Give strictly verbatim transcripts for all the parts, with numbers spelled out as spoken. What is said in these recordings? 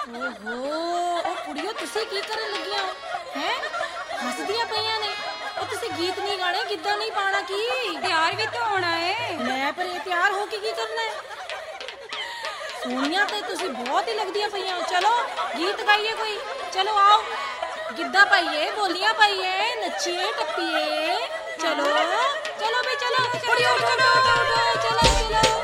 ਓਹੋ ਉਹ ਕੁੜੀਓ ਤੁਸੀਂ ਕੀ ਕਰਨ ਲੱਗੀਆਂ ਹੋ ਹੈ ਹੱਸਦੀਆਂ ਪਈਆਂ ਨੇ ਉਹ ਤੁਸੀਂ ਗੀਤ ਨਹੀਂ ਗਾਣੇ ਗਿੱਧਾ ਨਹੀਂ ਪਾਣਾ ਕੀ ਤਿਆਰ ਵੀ ਤਾਂ ਹੋਣਾ ਏ ਮੈਂ ਪਰ ਇਹ ਤਿਆਰ ਹੋ ਕੇ ਕੀ ਕਰਨਾ ਹੈ ਸੋਹਣੀਆਂ ਤੇ ਤੁਸੀਂ ਬਹੁਤ ਹੀ ਲੱਗਦੀਆਂ ਪਈਆਂ ਹੋ ਚਲੋ ਗੀਤ ਗਾਈਏ ਕੋਈ ਚਲੋ ਆਓ ਗਿੱਧਾ ਪਾਈਏ ਬੋਲੀਆਂ ਪਾਈਏ ਨੱਚੀਏ ਟੱਪੀਏ ਚਲੋ ਚਲੋ ਵੀ ਚਲੋ ਕੁੜੀਓ ਚਲੋ ਚਲੋ ਚਲੋ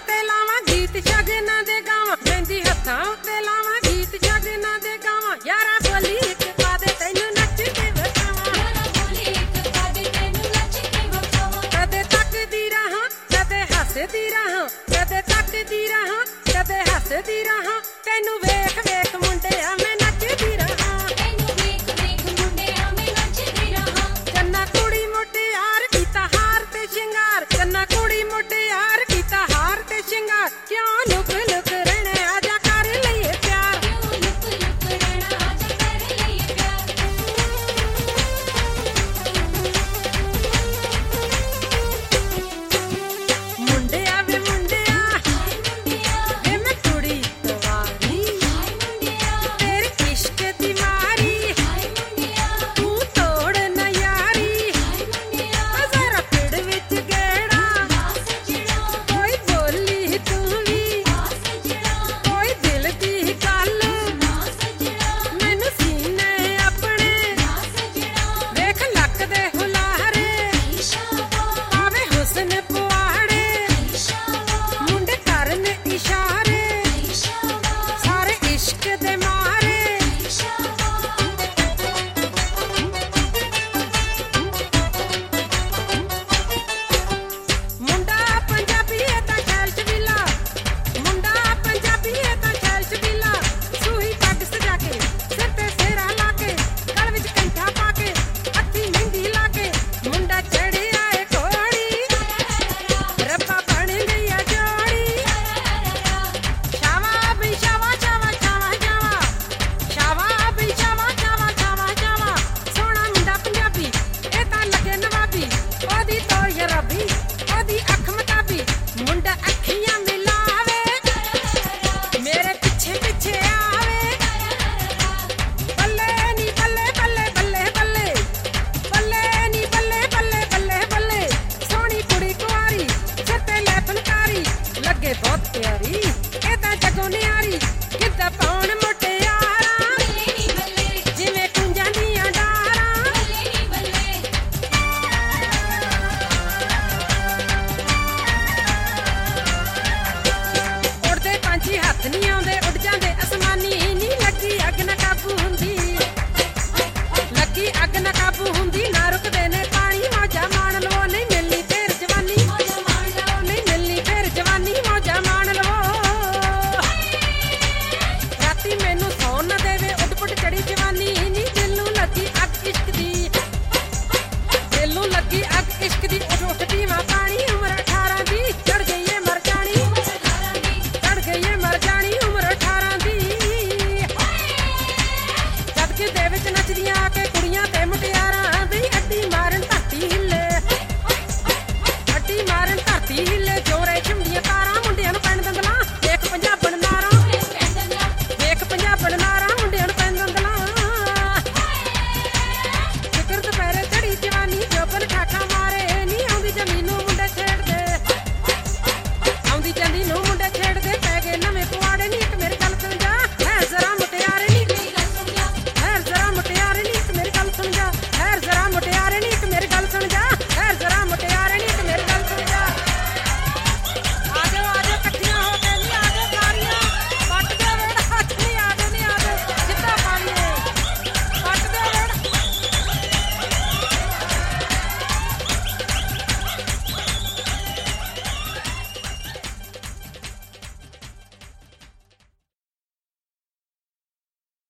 ਹੱਥਾਂ ਉੱਤੇ ਲਾਵਾਂ ਗੀਤ ਜਗਨਾਂ ਦੇ ਗਾਵਾਂ ਯਾਰ